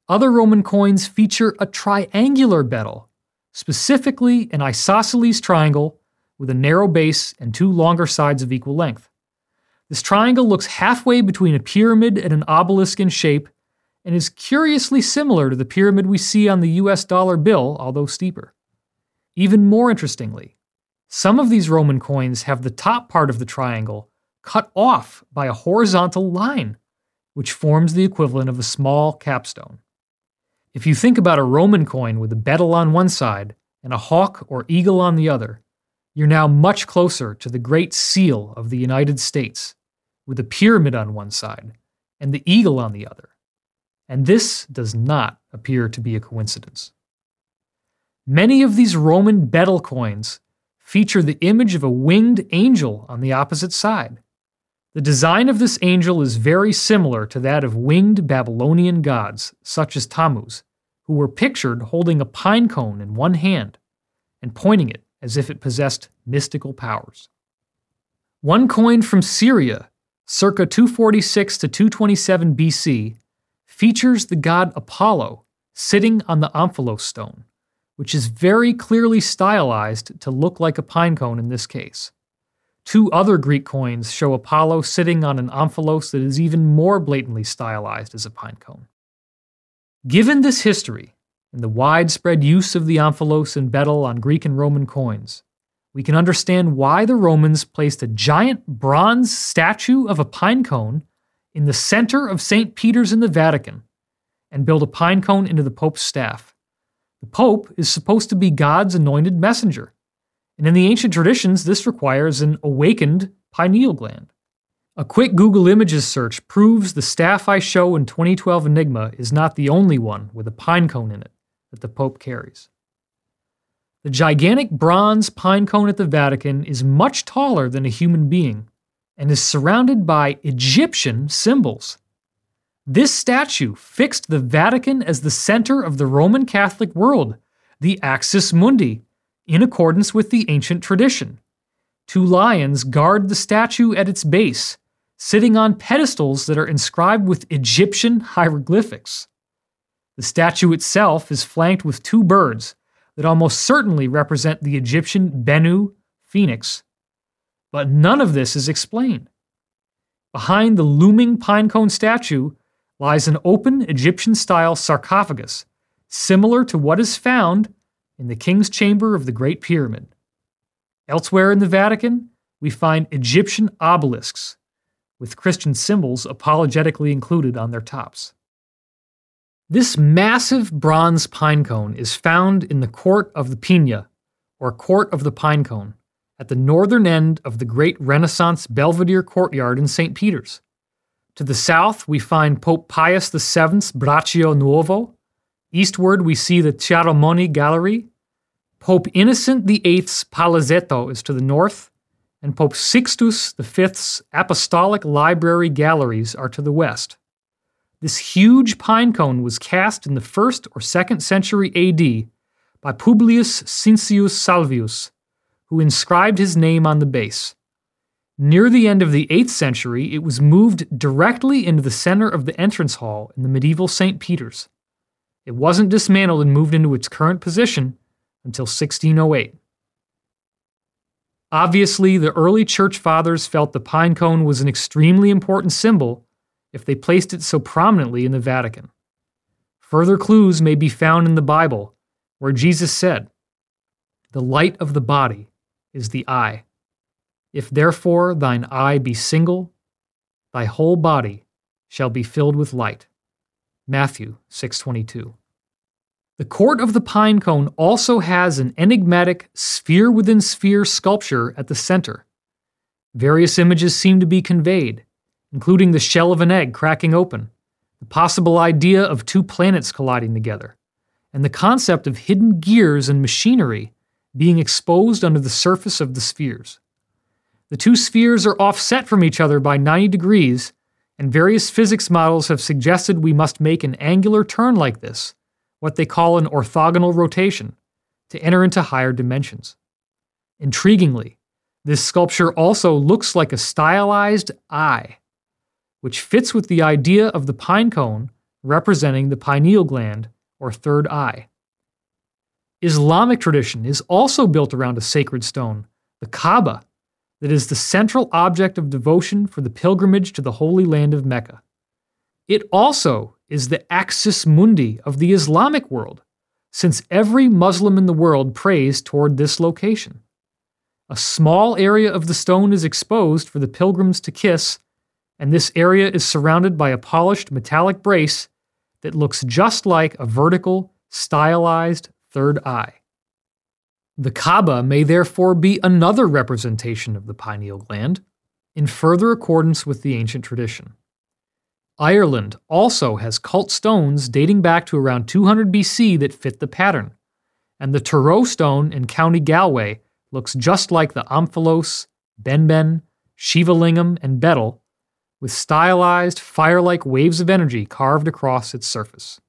Other Roman coins feature a triangular betel, specifically an isosceles triangle with a narrow base and two longer sides of equal length. This triangle looks halfway between a pyramid and an obelisk in shape and is curiously similar to the pyramid we see on the US dollar bill, although steeper. Even more interestingly, some of these Roman coins have the top part of the triangle cut off by a horizontal line, which forms the equivalent of a small capstone. If you think about a Roman coin with a betel on one side and a hawk or eagle on the other, you're now much closer to the Great Seal of the United States, with a pyramid on one side and the eagle on the other. And this does not appear to be a coincidence. Many of these Roman betel coins feature the image of a winged angel on the opposite side. The design of this angel is very similar to that of winged Babylonian gods, such as Tammuz, who were pictured holding a pine cone in one hand and pointing it as if it possessed mystical powers. One coin from Syria, circa 246 to 227 BC, features the god Apollo sitting on the omphalos stone, which is very clearly stylized to look like a pine cone in this case. Two other Greek coins show Apollo sitting on an omphalos that is even more blatantly stylized as a pine cone. Given this history and the widespread use of the omphalos and betel on Greek and Roman coins, we can understand why the Romans placed a giant bronze statue of a pine cone in the center of St. Peter's in the Vatican and built a pine cone into the Pope's staff. The Pope is supposed to be God's anointed messenger, and in the ancient traditions, this requires an awakened pineal gland. A quick Google Images search proves the staff I show in 2012 Enigma is not the only one with a pine cone in it that the Pope carries. The gigantic bronze pine cone at the Vatican is much taller than a human being and is surrounded by Egyptian symbols. This statue fixed the Vatican as the center of the Roman Catholic world, the Axis Mundi, in accordance with the ancient tradition. Two lions guard the statue at its base, sitting on pedestals that are inscribed with Egyptian hieroglyphics. The statue itself is flanked with two birds that almost certainly represent the Egyptian Bennu, phoenix. But none of this is explained. Behind the looming pinecone statue lies an open Egyptian-style sarcophagus, similar to what is found in the King's Chamber of the Great Pyramid. Elsewhere in the Vatican, we find Egyptian obelisks, with Christian symbols apologetically included on their tops. This massive bronze pinecone is found in the Court of the Pina, or Court of the Pinecone, at the northern end of the great Renaissance Belvedere courtyard in St. Peter's. To the south, we find Pope Pius VII's Braccio Nuovo. Eastward, we see the Chiaramonti Gallery. Pope Innocent VIII's Palazzetto is to the north, and Pope Sixtus V's Apostolic Library Galleries are to the west. This huge pinecone was cast in the 1st or 2nd century AD by Publius Cincius Salvius, who inscribed his name on the base. Near the end of the 8th century, it was moved directly into the center of the entrance hall in the medieval St. Peter's. It wasn't dismantled and moved into its current position until 1608. Obviously, the early church fathers felt the pinecone was an extremely important symbol if they placed it so prominently in the Vatican. Further clues may be found in the Bible, where Jesus said, "The light of the body is the eye. If therefore thine eye be single, thy whole body shall be filled with light." Matthew 6:22. The Court of the Pinecone also has an enigmatic sphere-within-sphere sculpture at the center. Various images seem to be conveyed, including the shell of an egg cracking open, the possible idea of two planets colliding together, and the concept of hidden gears and machinery being exposed under the surface of the spheres. The two spheres are offset from each other by 90 degrees, and various physics models have suggested we must make an angular turn like this, what they call an orthogonal rotation, to enter into higher dimensions. Intriguingly, this sculpture also looks like a stylized eye, which fits with the idea of the pinecone representing the pineal gland, or third eye. Islamic tradition is also built around a sacred stone, the Kaaba, that is the central object of devotion for the pilgrimage to the Holy Land of Mecca. It also is the axis mundi of the Islamic world, since every Muslim in the world prays toward this location. A small area of the stone is exposed for the pilgrims to kiss, and this area is surrounded by a polished metallic brace that looks just like a vertical, stylized third eye. The Kaaba may therefore be another representation of the pineal gland, in further accordance with the ancient tradition. Ireland also has cult stones dating back to around 200 BC that fit the pattern, and the Turo stone in County Galway looks just like the Omphalos, Benben, Shivalingam, and Betel, with stylized, fire-like waves of energy carved across its surface.